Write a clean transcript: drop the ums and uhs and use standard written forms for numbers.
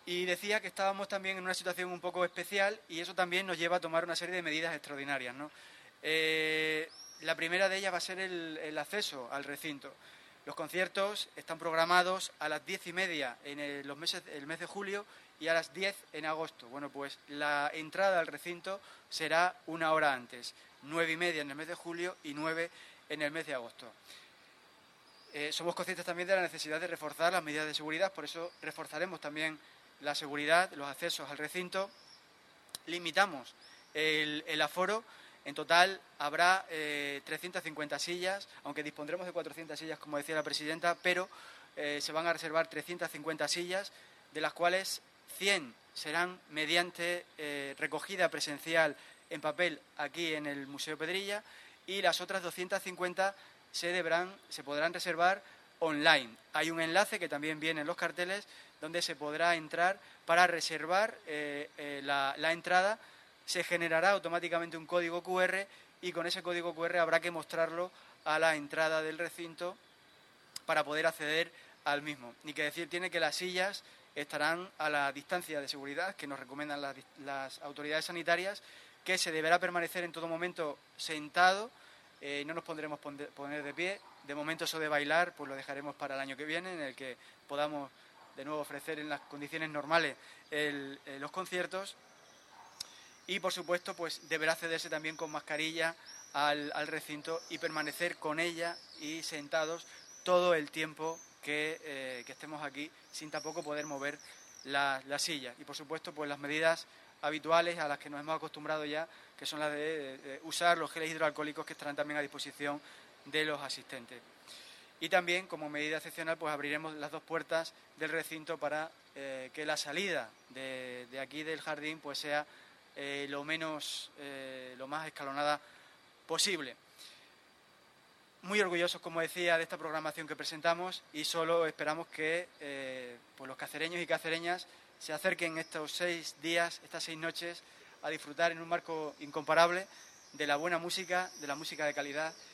Y decía que estábamos también en una situación un poco especial y eso también nos lleva a tomar una serie de medidas extraordinarias, ¿no? La primera de ellas va a ser el acceso al recinto. Los conciertos están programados a las 10:30 en el mes de julio y a las 10 en agosto. Bueno, pues la entrada al recinto será una hora antes, 9:30 en el mes de julio y 9 en el mes de agosto. Somos conscientes también de la necesidad de reforzar las medidas de seguridad, por eso reforzaremos también la seguridad, los accesos al recinto. Limitamos el aforo. En total habrá 350 sillas, aunque dispondremos de 400 sillas, como decía la presidenta, pero se van a reservar 350 sillas, de las cuales 100 serán mediante recogida presencial en papel aquí en el Museo Pedrilla y las otras 250 se podrán reservar online. Hay un enlace que también viene en los carteles donde se podrá entrar para reservar la entrada. Se generará automáticamente un código QR y con ese código QR habrá que mostrarlo a la entrada del recinto para poder acceder al mismo. Ni que decir tiene que las sillas estarán a la distancia de seguridad que nos recomiendan las autoridades sanitarias, que se deberá permanecer en todo momento sentado, no nos pondremos poner de pie. De momento eso de bailar pues lo dejaremos para el año que viene, en el que podamos de nuevo ofrecer en las condiciones normales los conciertos. Y, por supuesto, pues deberá accederse también con mascarilla al recinto y permanecer con ella y sentados todo el tiempo que estemos aquí, sin tampoco poder mover la silla. Y, por supuesto, pues las medidas habituales a las que nos hemos acostumbrado ya, que son las de usar los geles hidroalcohólicos que estarán también a disposición de los asistentes. Y también, como medida excepcional, pues abriremos las dos puertas del recinto para que la salida de aquí del jardín pues sea lo más escalonada posible. Muy orgullosos, como decía, de esta programación que presentamos y solo esperamos que pues los cacereños y cacereñas se acerquen estos 6 días, estas 6 noches, a disfrutar en un marco incomparable de la buena música, de la música de calidad